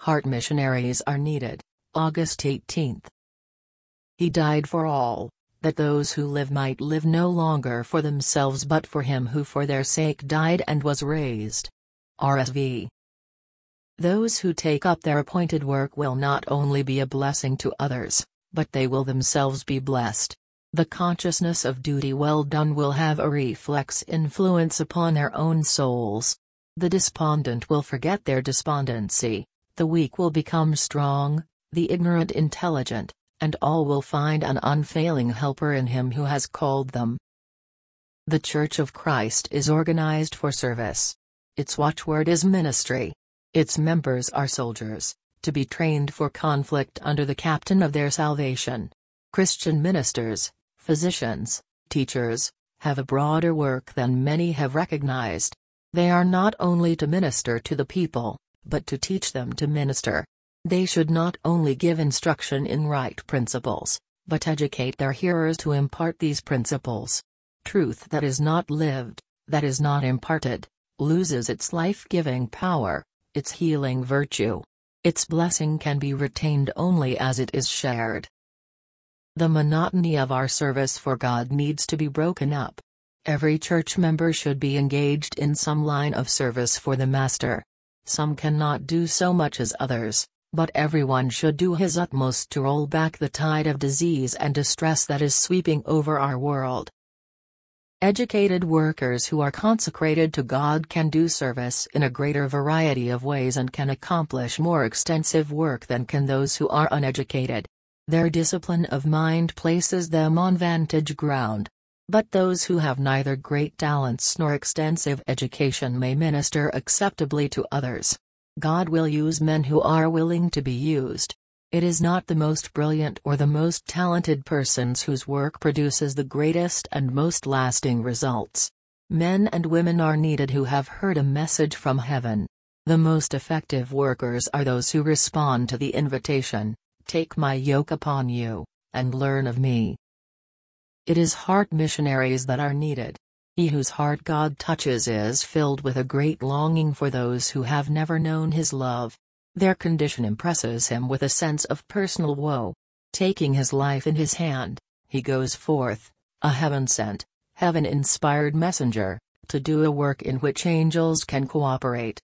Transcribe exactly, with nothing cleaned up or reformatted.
Heart missionaries are needed. August eighteenth. He died for all, that those who live might live no longer for themselves but for him who for their sake died and was raised. R S V. Those who take up their appointed work will not only be a blessing to others, but they will themselves be blessed. The consciousness of duty well done will have a reflex influence upon their own souls. The despondent will forget their despondency, the weak will become strong, the ignorant intelligent, and all will find an unfailing helper in him who has called them. The Church of Christ is organized for service. Its watchword is ministry. Its members are soldiers, to be trained for conflict under the captain of their salvation. Christian ministers, physicians, teachers, have a broader work than many have recognized. They are not only to minister to the people, but to teach them to minister. They should not only give instruction in right principles, but educate their hearers to impart these principles. Truth that is not lived, that is not imparted, loses its life-giving power, its healing virtue. Its blessing can be retained only as it is shared. The monotony of our service for God needs to be broken up. Every church member should be engaged in some line of service for the Master. Some cannot do so much as others, but everyone should do his utmost to roll back the tide of disease and distress that is sweeping over our world. Educated workers who are consecrated to God can do service in a greater variety of ways and can accomplish more extensive work than can those who are uneducated. Their discipline of mind places them on vantage ground. But those who have neither great talents nor extensive education may minister acceptably to others. God will use men who are willing to be used. It is not the most brilliant or the most talented persons whose work produces the greatest and most lasting results. Men and women are needed who have heard a message from heaven. The most effective workers are those who respond to the invitation, "Take my yoke upon you, and learn of me." It is heart missionaries that are needed. He whose heart God touches is filled with a great longing for those who have never known his love. Their condition impresses him with a sense of personal woe. Taking his life in his hand, he goes forth, a heaven-sent, heaven-inspired messenger, to do a work in which angels can cooperate.